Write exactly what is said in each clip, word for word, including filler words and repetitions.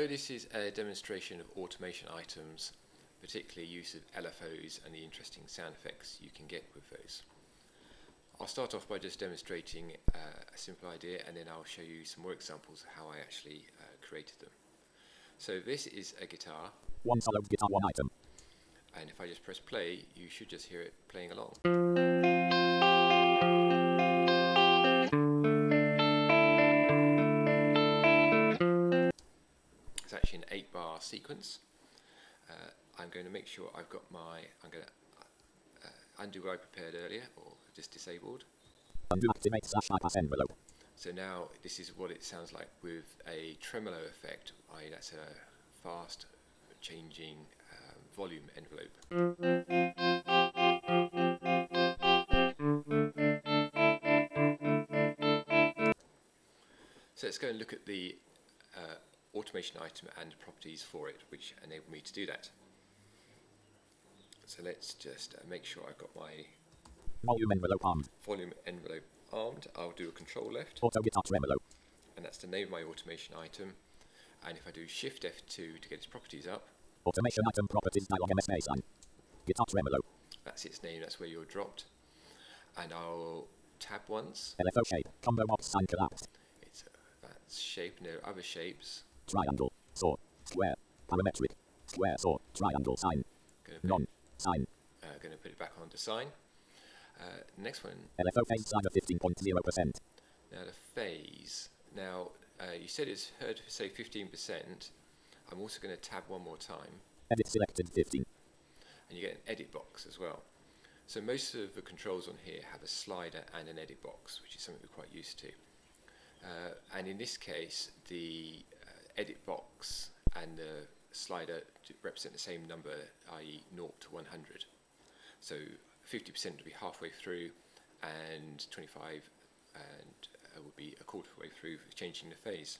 Hello, this is a demonstration of automation items, particularly use of L F Os and the interesting sound effects you can get with those. I'll start off by just demonstrating uh, a simple idea, and then I'll show you some more examples of how I actually uh, created them. So this is a guitar. One solid guitar, one item. And if I just press play, you should just hear it playing along. It's actually an eight bar sequence. Uh, I'm going to make sure I've got my, I'm going to uh, undo what I prepared earlier, or just disabled. Undo activate slash bypass envelope. So now this is what it sounds like with a tremolo effect, that is that's a fast changing um, volume envelope. So let's go and look at the uh, automation item and properties for it, which enable me to do that. So let's just uh, make sure I've got my volume envelope armed. Volume envelope armed. I'll do a control left. Auto guitar tremolo. And that's the name of my automation item. And if I do shift F two to get its properties up. Automation item properties dialog M S A sign. Guitar tremolo. That's its name, that's where you're dropped. And I'll tab once. L F O shape, combo box sign collapsed. It's uh, that shape, and there are other shapes. Triangle, saw, square, parametric, square, saw, triangle, sign, none, sign. Uh, going to put it back onto sign. Uh, next one. L F O phase slider fifteen point zero percent. Now the phase. Now uh, you said it's heard say fifteen percent. I'm also going to tab one more time. Edit selected fifteen. And you get an edit box as well. So most of the controls on here have a slider and an edit box, which is something we're quite used to. Uh, and in this case, the uh, edit box and the slider represent the same number, that is zero to one hundred. So fifty percent would be halfway through, and twenty-five and uh, would be a quarter way through for changing the phase.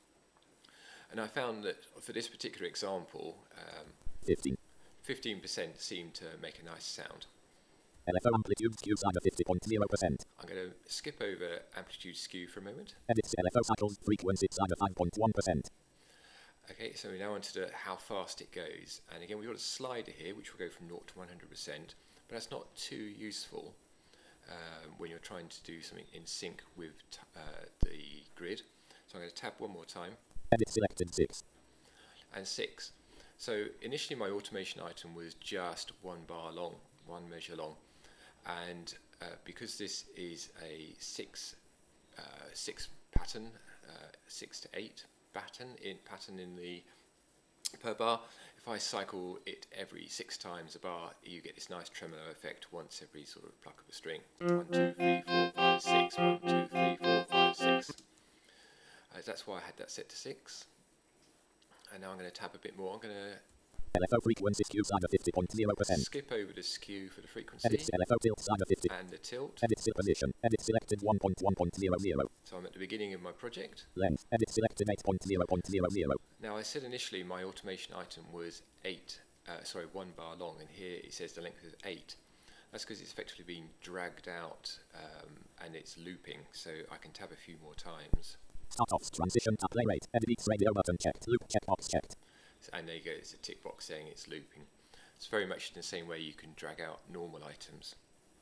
And I found that for this particular example, um, fifteen percent seemed to make a nice sound. L F O amplitude skew slider fifty point zero percent. I'm going to skip over amplitude skew for a moment. Edit L F O cycles frequency slider five point one percent. Okay, so we now want to do how fast it goes. And again, we've got a slider here, which will go from zero to one hundred percent. But that's not too useful um, when you're trying to do something in sync with t uh, the grid. So I'm going to tab one more time. Edit selected six. And six. So initially my automation item was just one bar long, one measure long. And uh, because this is a six, uh, six pattern, uh, six to eight pattern in, pattern in the per bar, if I cycle it every six times a bar, you get this nice tremolo effect once every sort of pluck of a string. One, two, three, four, five, six. One, two, three, four, five, six. Uh, that's why I had that set to six. And now I'm going to tab a bit more. I'm going to L F O frequency skew slider fifty point zero percent. Skip over the skew for the frequency. Edit L F O tilt slider fifty. And the tilt. Edit still position. Edit selected one point one point zero zero. So I'm at the beginning of my project. Length. Edit selected eight point zero point zero zero. Now I said initially my automation item was eight, uh, sorry, one bar long, and here it says the length is eight. That's because it's effectively being dragged out um, and it's looping. So I can tab a few more times. Start off transition tab play rate. Edit each radio button checked. Loop checkbox checked. And there you go, it's a tick box saying it's looping. It's very much in the same way you can drag out normal items.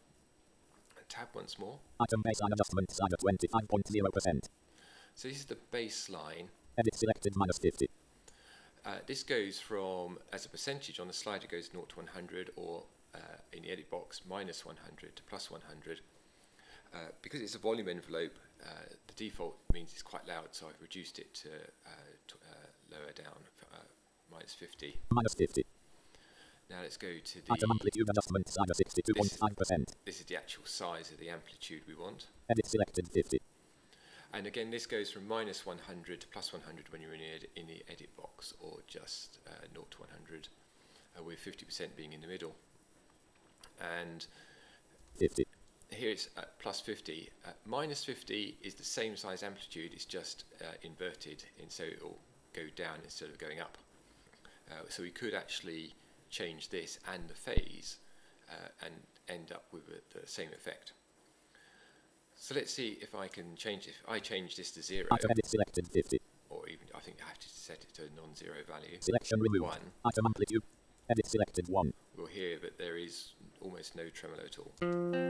Tab once more. Item baseline adjustment slider twenty-five point zero percent. So this is the baseline. Edit selected minus fifty. Uh, this goes from, as a percentage on the slider goes zero to one hundred, or uh, in the edit box minus one hundred to plus one hundred. Uh, because it's a volume envelope, uh, the default means it's quite loud, so I've reduced it to, uh, to uh, lower down, uh, minus fifty. Minus fifty. Now let's go to the item amplitude adjustment slider sixty-two point five percent. This is the actual size of the amplitude we want. Edit selected fifty. And again, this goes from minus one hundred to plus one hundred when you're in the, ed in the edit box, or just uh, zero to one hundred, uh, with fifty percent being in the middle. And fifty. Here it's at plus fifty. Uh, minus fifty is the same size amplitude, it's just uh, inverted, and so it will go down instead of going up. Uh, so we could actually change this and the phase uh, and end up with a, the same effect. So let's see if I can change it. If I change this to zero, Item edit selected fifty. or even I think I have to set it to a non-zero value. Selection removed. One. Item amplitude. Edit selected one. We'll hear that there is almost no tremolo at all.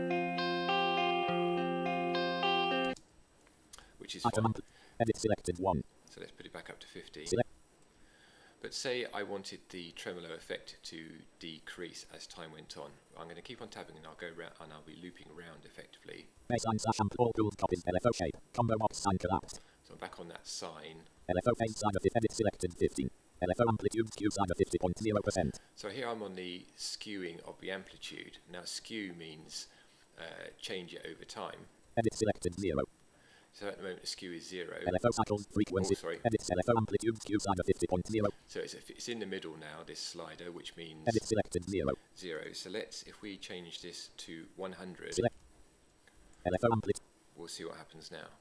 Which is Item fine. ampli- edit selected one. So let's put it back up to fifty. Select. But say I wanted the tremolo effect to decrease as time went on. I'm going to keep on tabbing and I'll go around and I'll be looping around effectively. Baseline slash amp all pooled copies L F O shape. Combo box sign collapsed. So I'm back on that sign. L F O phase side of edit selected fifteen. L F O amplitude skew side of fifty point zero percent. So here I'm on the skewing of the amplitude. Now skew means uh, change it over time. Edit selected zero. So at the moment the skew is zero. L F O cycles frequency. Oh, sorry. Edit L F O amplitude skew side of fifty point zero. So it's, it's in the middle now, this slider, which means Edit selected zero. zero. So let's, if we change this to one hundred, Select. L F O amplitude. we'll see what happens now.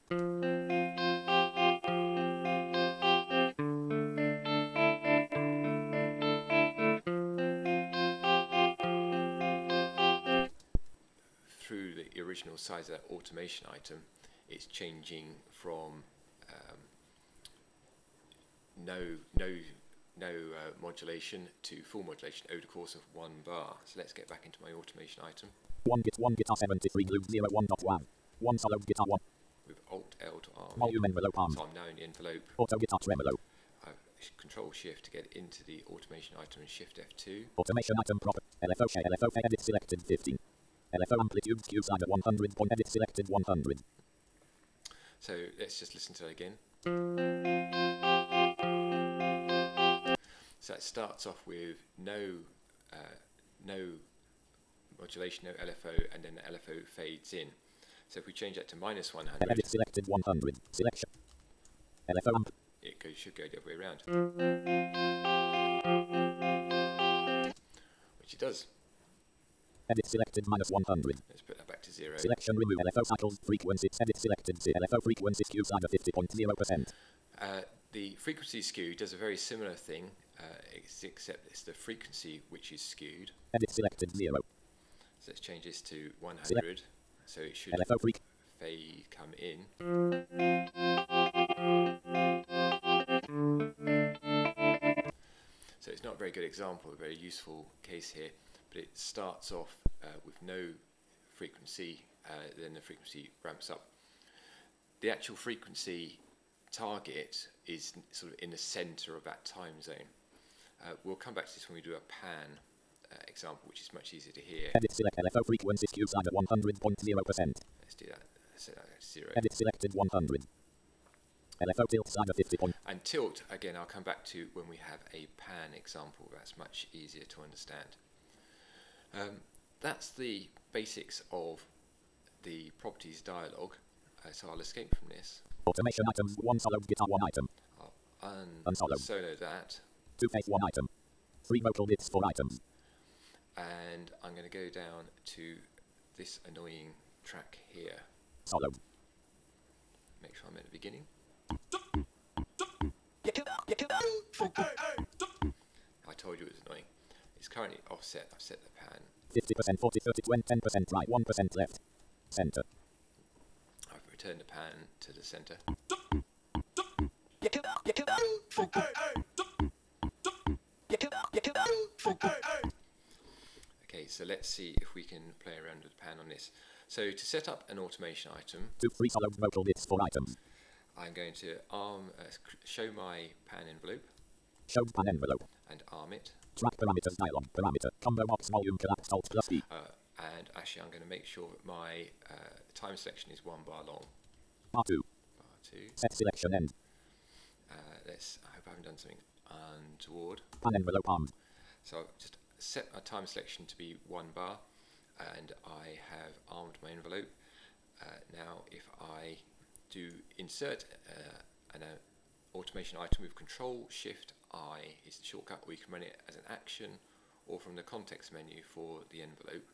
Through the original size of that automation item, it's changing from um, no no no uh, modulation to full modulation over the course of one bar. So let's get back into my automation item One git one guitar seventy-three loop zero one dot one. One solo guitar one. with Alt L to arm. Volume envelope arm. So I'm now in the envelope. Auto guitar tremolo. I've Control Shift to get into the automation item and Shift F two. Automation item proper. L F O shape. L F O fa- edit selected fifteen. L F O amplitude skew side of one hundred point edit selected one hundred. So let's just listen to that again. So it starts off with no uh, no modulation, no L F O, and then the L F O fades in. So if we change that to minus one hundred, Edit selected one hundred. Selection. L F O amp. it goes, should go the other way around. Which it does. Edit selected minus one hundred. Let's put that back to zero. Selection remove L F O cycles frequency. Edit selected Z L F O frequency skew side of fifty point zero percent. Uh, the frequency skew does a very similar thing, uh, ex- except it's the frequency which is skewed. Edit selected zero. So let's change this to one hundred. So it should L F O freak. fade come in. So it's not a very good example, a very useful case here, but it starts off uh, with no frequency, uh, then the frequency ramps up. The actual frequency target is n- sort of in the center of that time zone. Uh, we'll come back to this when we do a pan uh, example, which is much easier to hear. Edit select L F O frequency skew side of one hundred point zero percent. Let's do that. Let's set that to zero. Edit selected one hundred. L F O tilt side of fifty point. And tilt, again, I'll come back to when we have a pan example. That's much easier to understand. Um, that's the basics of the properties dialog. Uh, so I'll escape from this. Automation items. One solo guitar one item. I'll Unsolo. unsolo that. Two face one item. Three vocal bits four items. And I'm going to go down to this annoying track here. Solo. Make sure I'm at the beginning. I told you it was annoying. It's currently offset. I've set the pan. fifty percent, forty, thirty, twenty, ten percent right, one percent left. Center. I've returned the pan to the center. Okay, so let's see if we can play around with the pan on this. So to set up an automation item, Two free solo vocal bits four items. I'm going to arm, uh, cr- show my pan envelope Show pan envelope. and arm it. Track parameters dialog. Parameter. Combo box volume collapsed alt plus D. Uh, and actually, I'm going to make sure that my uh, time selection is one bar long. R two. Bar two. Set selection end. Uh, let's. I hope I haven't done something untoward. Pan envelope armed. So I've just set my time selection to be one bar, and I have armed my envelope. Uh, now, if I do insert uh, an uh, automation item with Control Shift I is the shortcut, or you can run it as an action or from the context menu for the envelope.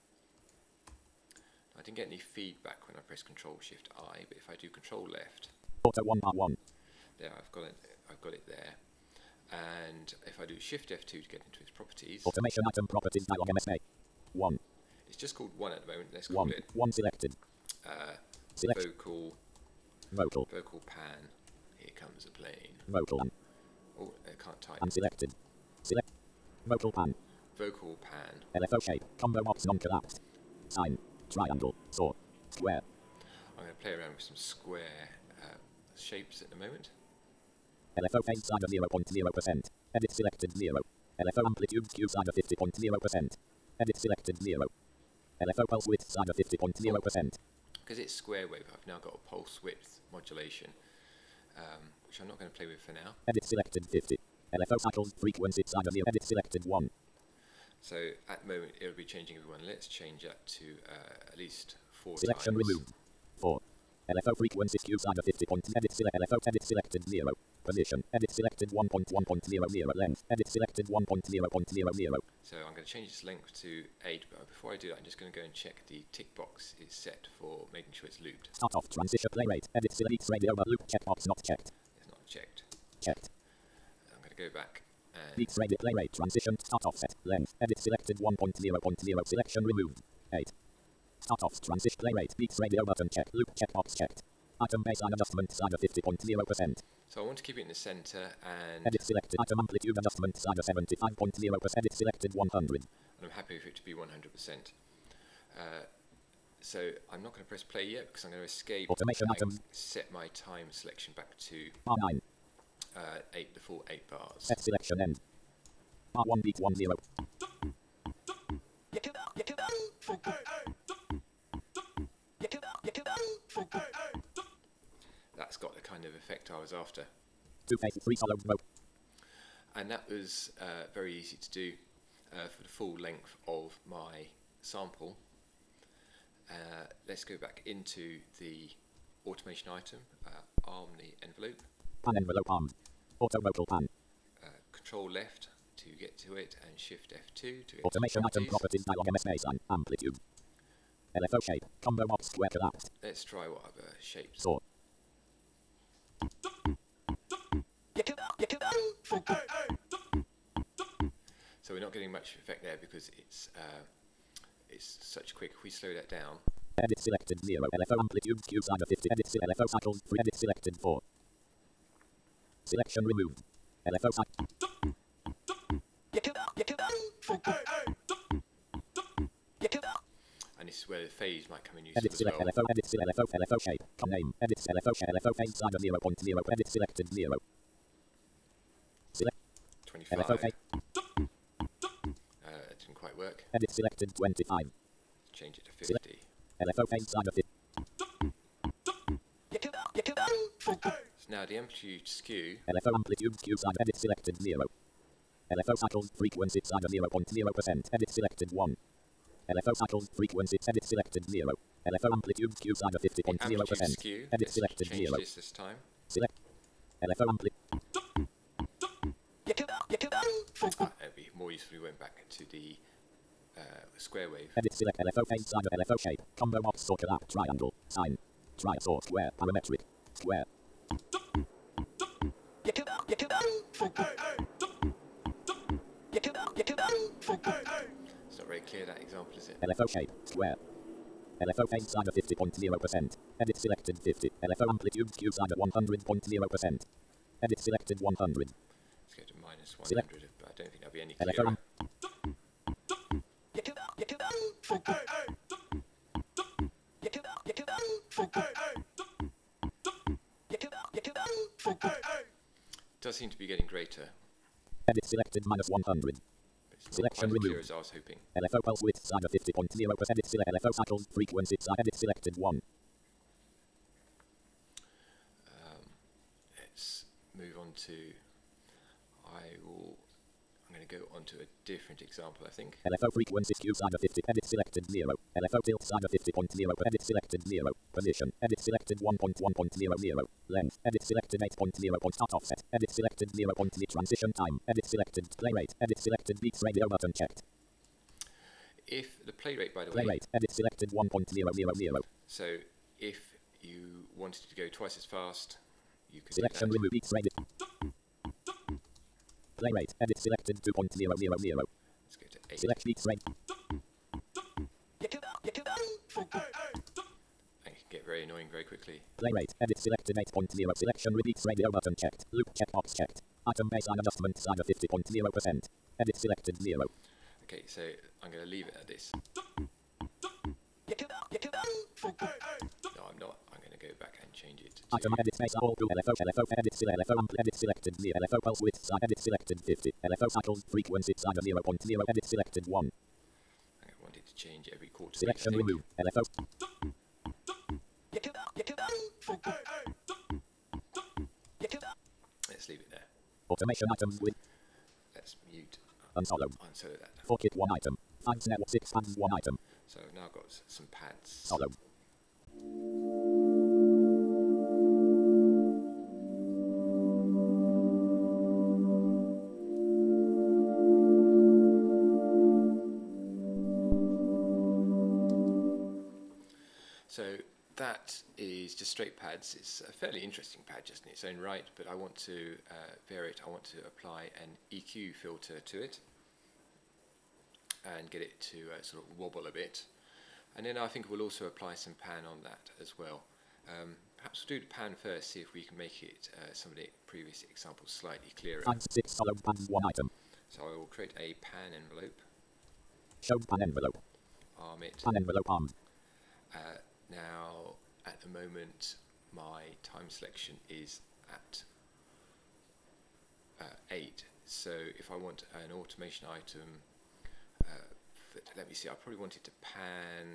I didn't get any feedback when I press Control Shift I, but if I do Control Left, Auto one bar one. there I've got it. I've got it there. And if I do Shift F two to get into its properties, Automation item properties dialog M S A. One. it's just called one at the moment. Let's call One. it One selected. uh, Select. vocal Vocal. vocal pan. Here comes a plane. Vocal. Oh, I can't type. Unselected. Select. Vocal pan. Vocal pan. L F O shape. Combo box non-collapsed. Sign. Triangle. Saw. Square. I'm going to play around with some square uh, shapes at the moment. L F O phase slider zero point zero percent. Edit selected zero. L F O amplitude skew slider fifty point zero percent. Edit selected zero. L F O pulse width slider fifty point zero percent. Because it's square wave, I've now got a pulse width modulation, um, which I'm not going to play with for now. Edit selected fifty. L F O cycles frequency slider zero. Edit selected one. So at the moment it'll be changing every one. Let's change that to uh, at least four Selection times. removed. four. L F O frequency skew slider fifty point. Edit select L F O edit selected zero. Position. Edit selected one point one point zero zero. Length. Edit selected one point zero point zero zero. So I'm going to change its length to eight, but before I do that I'm just going to go and check the tick box is set for making sure it's looped. Start off transition play rate. Edit select radio but loop checkbox not checked. It's not checked. Checked. I'm going to go back and Beats radio play rate transition start offset length. Edit selected one point zero point zero. Selection removed. eight. Start off transition play rate. Beats radio button checked. Loop checkbox checked. Item baseline adjustment slider fifty point zero percent. so I want to keep it in the center, and, Edit selected item amplitude adjustment slider seventy-five point zero percent. Edit selected one hundred. and I'm happy for it to be one hundred percent. Uh, so I'm not going to press play yet because I'm going to escape Automation and items. set my time selection back to R nine. uh, eight, the full eight bars. Set selection end. R one beat one zero. That's got the kind of effect I was after. Two phase three solo mode. And that was uh, very easy to do uh, for the full length of my sample. Uh, let's go back into the automation item, uh, arm the envelope, Pan envelope armed. Auto vocal pan. uh, control left to get to it, and shift F two to get Automation to item properties dialog M S baseline. Amplitude. L F O shape. Combo box square collapsed. Let's try what other shapes. Saw. So we're not getting much effect there because it's uh, it's such quick. If we slow that down, Edit selected zero. L F O amplitude skew slider fifty. Edit se- L F O cycles three. Edit selected four. Selection removed. L F O cycle. and this is where the phase might come in useful Edit as select well. L F O. Edit select L F O. L F O shape. Com name. Edit L F O shape. L F O phase slider zero point zero. Edit selected zero. Select twenty-five. L F O phase. Uh, it didn't quite work. Edit selected twenty-five. Change it to Select- fifty. L F O phase slider fifty. So now the amplitude skew, L F O amplitude skew slider. Edit selected zero. L F O cycles frequency slider zero point zero percent. Edit selected one. L F O cycles frequency. Edit selected zero. L F O amplitude skew slider fifty point zero amplitude percent. skew. Edit Let's selected change zero. this this time. Select L F O amplitude. Ah, it'd be more useful if we went back to the uh, square wave. Edit select L F O phase slider. L F O shape. Combo box saw collapse. Triangle. Sign. Try saw square. Parametric. Square. It's not very clear, that example, is it? L F O shape. Square. L F O phase slider fifty point zero percent. Edit selected fifty. L F O amplitude skew slider one hundred point zero percent. Edit selected one hundred. Let's go to minus one Select- hundred, but I don't think that'll be any L F O clearer. Does seem to be getting greater, Edit selected minus one hundred. but it's not Selection quite as clear removed. as I was hoping. L F O pulse width slider fifty point zero percent. Edit select L F O cycles frequency slider. Edit selected one. Um, let's move on to. I will. I'm going to go on to a different example, I think. L F O frequency skew slider fifty. Edit selected zero. L F O tilt slider fifty point zero. Edit selected zero. Position. Edit selected one point one point zero zero. Length. Edit selected eight point zero. Start offset. Edit selected zero point zero. Transition time. Edit selected play rate. Edit selected beats radio button checked. If the play rate, by the Play way, rate. Edit selected one point zero zero zero. so if you wanted to go twice as fast, you could Selection do that. remove beats radio. Play rate. Edit selected two point zero zero zero. Let's go to eight. Select beats rate. And it can get very annoying very quickly. Play rate. Edit selected eight point zero. Selection repeats radio button checked. Loop checkbox checked. Item baseline adjustment side of fifty point zero percent. Edit selected zero. Okay, so I'm going to leave it at this. No, I'm not. I'm going to go back and change it. To Item edit space all to L F O L F O edit select L F O ampli edit selected zero L F O pulse width side edit selected fifty L F O cycles frequency side of zero point zero edit selected one. I wanted to change every quarter. Selection beat, I think. remove L F O. Let's leave it there. Automation items with Let's mute. unsoloed. Unsolo that. four kit one item. five network six pads one item. So I've now got s- some pads. Soloed. So that is just straight pads. It's a fairly interesting pad just in its own right, but I want to uh, vary it. I want to apply an E Q filter to it and get it to uh, sort of wobble a bit. And then I think we'll also apply some pan on that as well. Um, perhaps we'll do the pan first, see if we can make it, uh, some of the previous examples, slightly clearer. five six soloed pads one item. So I will create a pan envelope, Show pan envelope. arm it. Pan envelope armed. Uh, now, at the moment, my time selection is at uh, eight. So if I want an automation item, uh, for, let me see, I probably wanted to pan.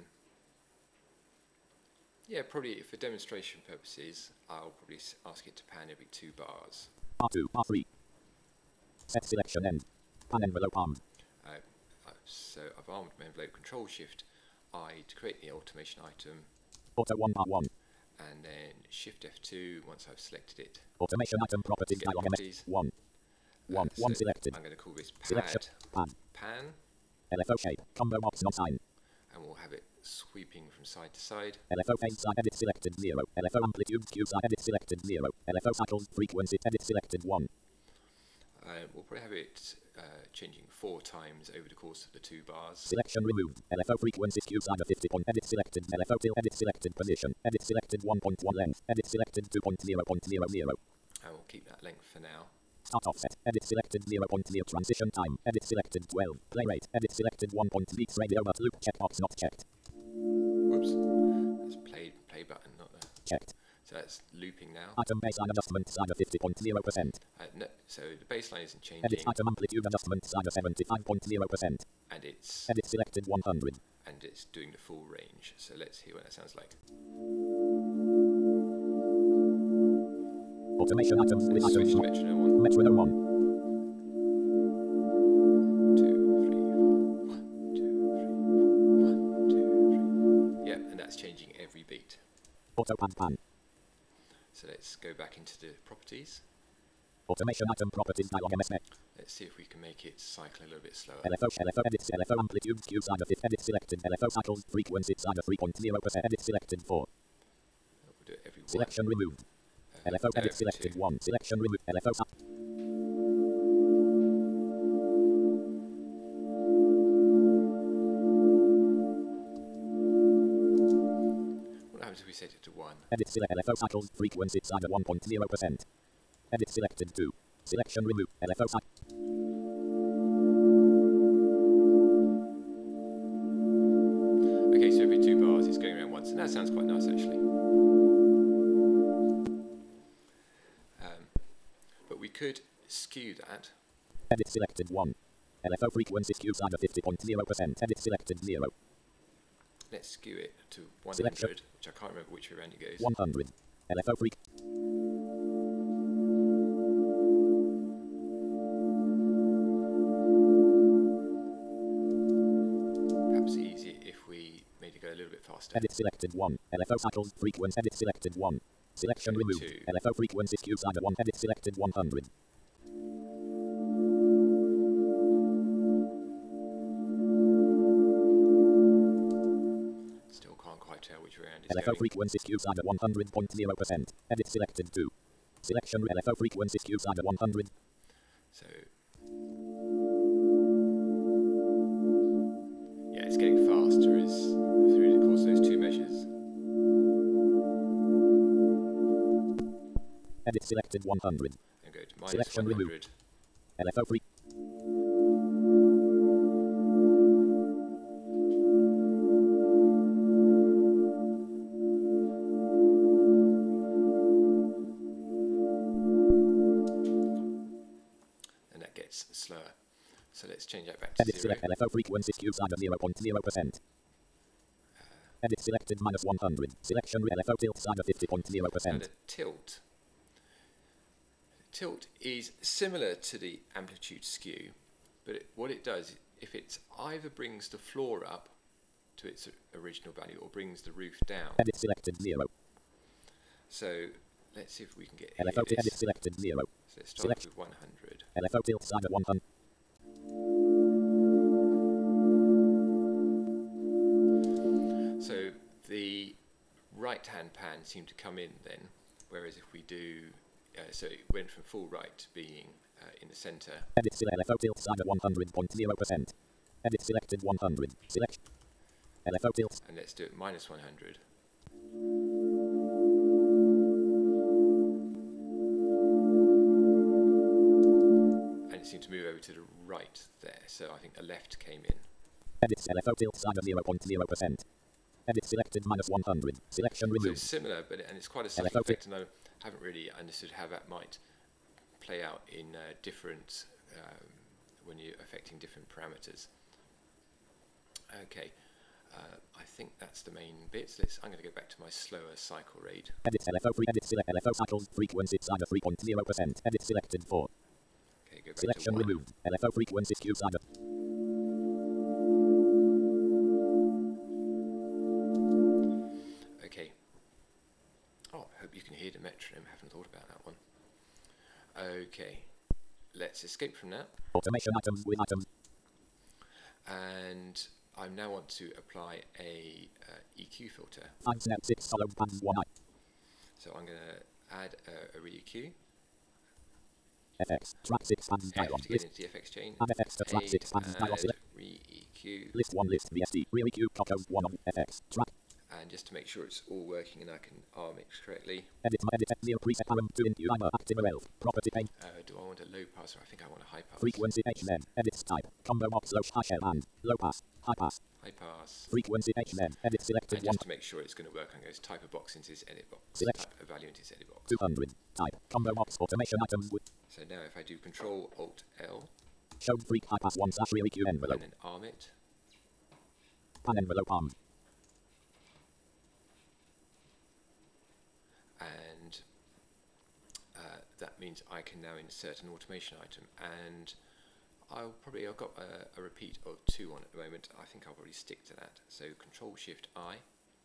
Yeah, probably for demonstration purposes, I'll probably s- ask it to pan every two bars. R two, R three. Set selection end. Pan envelope armed. Uh, uh, so I've armed my envelope, Control Shift I to create the automation item, Auto one bar one. and then Shift F two once I've selected it. Automation item properties Get dialog M S. properties. one. one. Uh, one so selected. I'm going to call this Selection. pad Pan. pan, L F O shape. Combo box not sign. and we'll have it sweeping from side to side. L F O phase side edit selected zero. L F O amplitude Q side edit selected zero. L F O cycles frequency edit selected one. Uh, we'll probably have it uh, changing four times over the course of the two bars. Selection removed. L F O frequency Q side of fifty point edit selected. L F O till edit selected position. Edit selected one point one length. Edit selected two point zero point zero zero. And we'll keep that length for now. Start offset. Edit selected zero point zero transition time. Edit selected twelve. Play rate. Edit selected one point beats radio but loop checkbox not checked. Whoops. That's play play button, not the. Checked. So that's looping now. Item baseline adjustment side of fifty point zero percent. Uh, no, so the baseline isn't changing, Edit item amplitude adjustment side of seventy-five point zero percent. and it's Edit selected one hundred. and it's doing the full range. So let's hear what that sounds like. Automation items with Let's switch to items. metronome on. Metronome one. Two, three, four. One, two, three, four. One, two, three. Yeah, and that's changing every beat. Auto pan pan. So let's go back into the properties. Automation item properties dialog M S. Let's see if we can make it cycle a little bit slower. L F O L F O edit L F O amplitude Q side of edit selected L F O cycles frequency side of three point zero percent edit selected four. We'll do it every one. Selection removed. Uh, L F O no, edit every selected two. one. Selection removed. L F O sub. What happens if we set it to one? Edit select L F O cycles frequency side of one point zero percent. Edit selected two. Selection removed. L F O cycle. Okay, so every two bars it's going around once, and that sounds quite nice actually. Um, but we could skew that. Edit selected one. L F O frequency Q side of fifty point zero percent. Edit selected zero. Let's skew it to one hundred, Selection. which I can't remember which way around it goes. one hundred. L F O freak. Perhaps easier if we made it go a little bit faster. Edit selected one. L F O cycles frequency. Edit selected one. Selection Go removed. to- L F O frequency Q side of one. Edit selected one hundred. Still can't quite tell which way around it's L F O going. frequency Q side of one hundred point zero percent. Edit selected two. Selection L F O frequency Q side of one hundred. So yeah, it's getting faster as through the course of those two measures. Edit selected one hundred. And go to minus Selection one hundred. removed. L F O free. And that gets slower. So let's change that back to Edit zero. select L F O frequency skew side of zero point zero percent. Edit selected minus one hundred. Selection L F O tilt side of fifty point zero And percent. a tilt. Tilt is similar to the amplitude skew, but it, what it does, if it either brings the floor up to its original value or brings the roof down. Edit selected zero. So let's see if we can get L F O here edit this. selected zero. So let's start select- with one hundred. L F O tilt side of one hundred. So the right hand pan seemed to come in then, whereas if we do, uh, so it went from full right to being uh, in the centre. Edit select L F O tilt side of one hundred point zero percent. Edit selected one hundred. Select L F O tilt. And let's do it minus one hundred. And it seemed to move over to the right there, so I think the left came in. Edit L F O tilt side of zero point zero percent. Edit selected minus one hundred. Selection So removed. it's similar, but and it's quite a L subtle F O tilt. effect, and I haven't really understood how that might play out in uh, different, um, when you're affecting different parameters. Okay, uh, I think that's the main bits. Let's, I'm going to go back to my slower cycle rate. Edit L F O free. Edit select L F O cycles frequency side of three point zero percent. Edit selected four. Okay, go back Selection to one. removed. L F O frequency skew side of. Okay. Oh, I hope you can hear the metronome. Haven't thought about that one. Okay, let's escape from that. Automation items with items. And I now want to apply a uh, E Q filter. Five snap six solo pans one I. So I'm going to add a, a re-E Q. F X track six pans F dialog. to get List. into the F X chain. Add F X to track A six pans to dialog. add Select re-E Q. list one list V S T. Re Q Coco one on F X track. And just to make sure it's all working and I can R mix correctly, Edit my edit zero preset param two into timer active elf. Property pane. uh, do I want a low pass or I think I want a high pass? Frequency H Z. Edit type. Combo box low hash L and low pass. High pass. High pass. Frequency H Z. Edit selected And one. just to make sure it's going to work, I'm going to type a box into this edit box. Select. Type a value into this edit box. two hundred. Type. Combo box automation items with. So now if I do Control Alt L Show freak high pass one slash re Q envelope. and then arm it, Pan envelope armed. and uh, that means I can now insert an automation item, and I'll probably, I've got a, a repeat of two on at the moment. I think I'll probably stick to that. So Control Shift I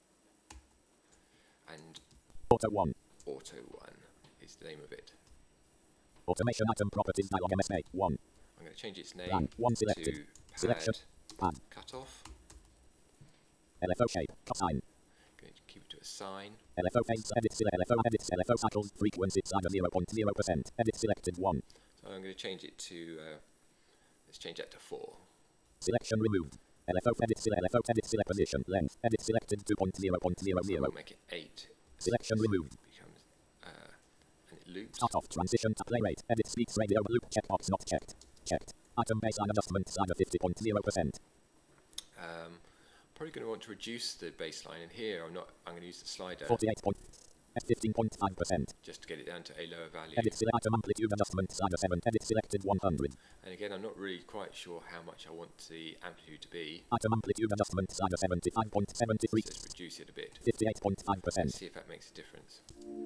and Auto one. Auto one is the name of it. Automation item properties dialog M S A one. I'm going to change its name Plan one to selected. pad Selection. Pan. cutoff. L F O shape. Cosine. Going to keep it to a sign. L F O phase edit select L F O edit L F O cycles frequency side of zero point zero percent. Edit selected one. So I'm going to change it to, uh, let's change that to four. Selection removed. L F O edit select L F O edit select position length. Edit selected two point zero point zero zero. We'll make it eight. Selection So it removed. becomes, uh, and it loops. Start off transition to play rate. Edit speaks radio loop checkbox not checked. Checked. Item baseline adjustment side of fifty point zero percent. Um, probably going to want to reduce the baseline, and here I'm not. I'm going to use the slider forty-eight point at fifteen point five percent. just to get it down to a lower value. Edit select item amplitude adjustment side of seven. Edit selected one hundred. And again, I'm not really quite sure how much I want the amplitude to be. Item amplitude adjustment side of seventy-five point seven three. So let's reduce it a bit. fifty-eight point five percent. Let's see if that makes a difference.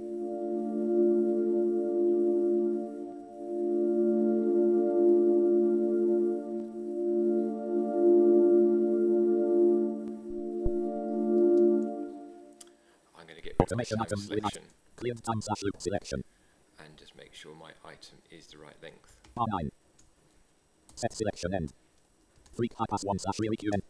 I'm going to get rid of my Automation time item with selection Cleared time slash loop selection. and just make sure my item is the right length. R nine. Set selection end. Freak high pass one slash re Q N.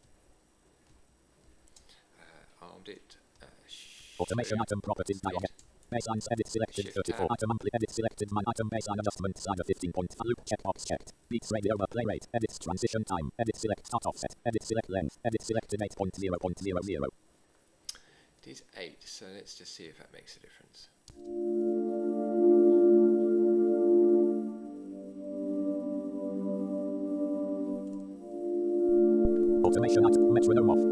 Uh, armed it. Uh, Automation show item properties dialog. grid. Baselines edit selected Shift thirty-four. tab. Item ampli edit selected my item baseline adjustment side of fifteen point five. Loop checkbox checked. Beats radio play rate. Edit transition time. Edit select start offset. Edit select length. Edit selected eight point zero point zero zero. It is eight, so let's just see if that makes a difference. automation item. Metronome off.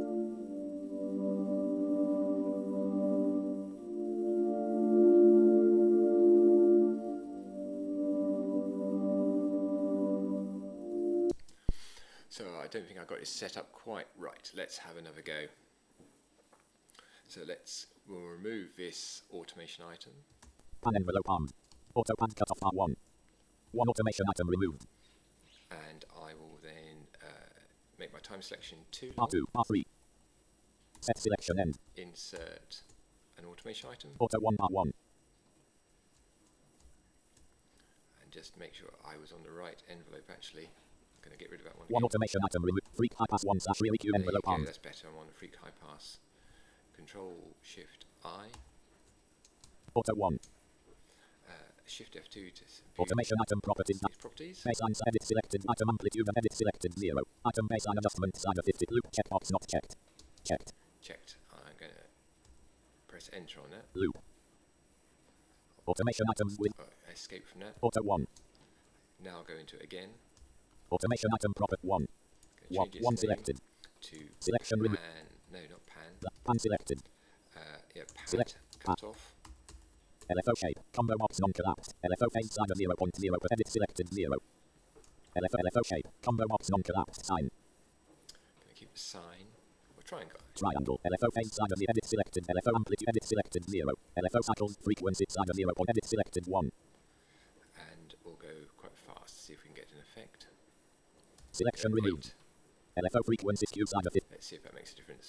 So I don't think I got it set up quite right. Let's have another go. So let's, we'll remove this automation item. Pan envelope armed. Auto pan cut off R one. One automation item removed. And I will then uh, make my time selection too long. R two, R three. Set selection end. Insert an automation item. Auto one R one. And just make sure I was on the right envelope actually. I'm going to get rid of that one. One again. automation item removed. Freak high pass one slash really Q There you envelope go, armed. that's better. I'm on the freak high pass. Control Shift I. Auto one. Uh, Shift F two to s- view Automation item properties. these properties. Baseline edit selected. Item amplitude and edit selected zero. Item baseline adjustment side of fifty. Loop checkbox not checked. Checked. Checked. I'm going to press enter on that. Loop. Automation items with Uh, escape from that. auto one. Now I'll go into it again. Automation item proper one. Gonna One, change its one name selected. to Selection removed. pan. No, not pan. Pan selected. Uh, yeah, pad Select- cut off. L F O shape. Combo box non-collapsed. L F O phase side of zero point zero. Edit selected zero. L F O L F O shape. Combo box non-collapsed sign. Gonna keep the sign or triangle. Triangle. L F O phase side of the edit selected. L F O amplitude edit selected zero. L F O cycles frequency side of zero point edit selected one. And we'll go quite fast. See if we can get an effect. Selection Go removed. eight. L F O frequency skew side of fifty. Let's see if that makes a difference.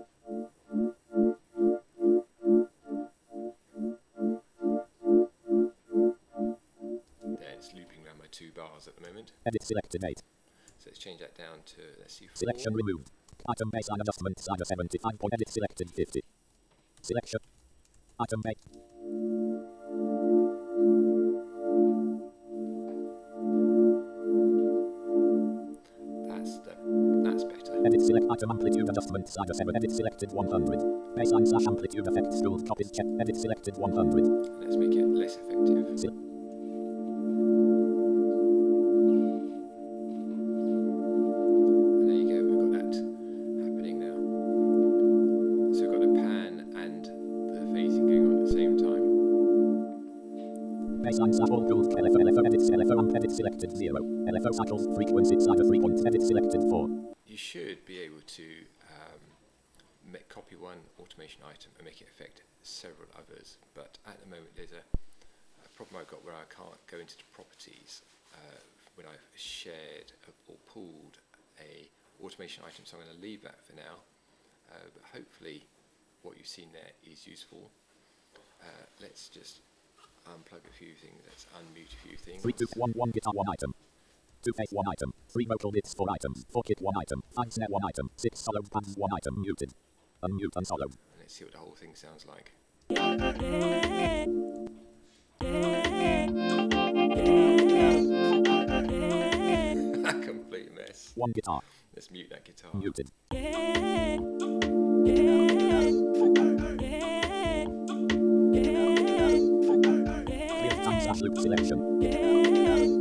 There, it's looping around my two bars at the moment. Edit selected eight. So let's change that down to, let's see, four. Selection removed. Item baseline adjustment side of seventy-five point edit selected fifty. Selection. Item base. That's the, that's better. Edit select item amplitude adjustment side of seven. Edit selected one hundred. Baseline slash amplitude effect schools copies check. Edit selected one hundred. Let's make it less effective. Se- And there you go, we've got that happening now. So we've got the pan and the phasing going on at the same time. Baseline slash all cooled L F O L F O edit L F O amp edit selected zero. L F O cycles frequency side of three point edit selected four. You should be able to um, make, copy one automation item and make it affect several others, but at the moment there's a, a problem I've got where I can't go into the properties uh, when I've shared or pulled a automation item, so I'm going to leave that for now, uh, but hopefully what you've seen there is useful. Uh, let's just unplug a few things, let's unmute a few things. Three two one one guitar one item. Two face one item. Three vocal bits four items. Four kit one item. Five snare one item. Six solo pads one item. Muted. Unmute unsolo. And let's see what the whole thing sounds like. Complete mess. One guitar. Let's mute that guitar. Muted. Clear time slash loop selection.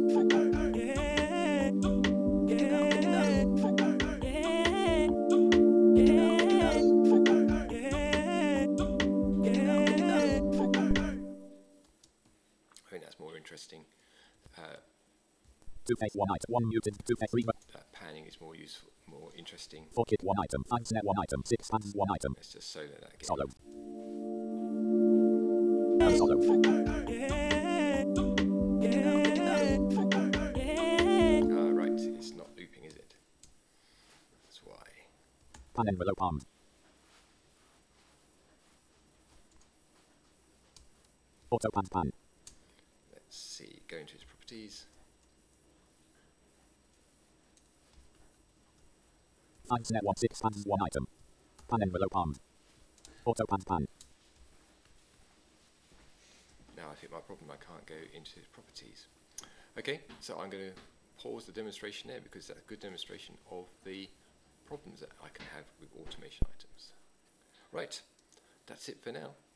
I think that's more interesting. Uh, Two face one item. One muted. Two face three. vo- that panning is more useful, more interesting. Four kit one item. Five snare one item. Six pads one item. Let's just solo that again. Solo. Unsolo. Ah, right, it's not looping, is it? That's why. Pan envelope armed. Auto pan pan. Let's see, go into its properties. Five snare one six pads one item. Pan envelope armed. Auto pan pan. Now I think my problem, I can't go into its properties. Okay, so I'm going to pause the demonstration there because that's a good demonstration of the problems that I can have with automation items. Right, that's it for now.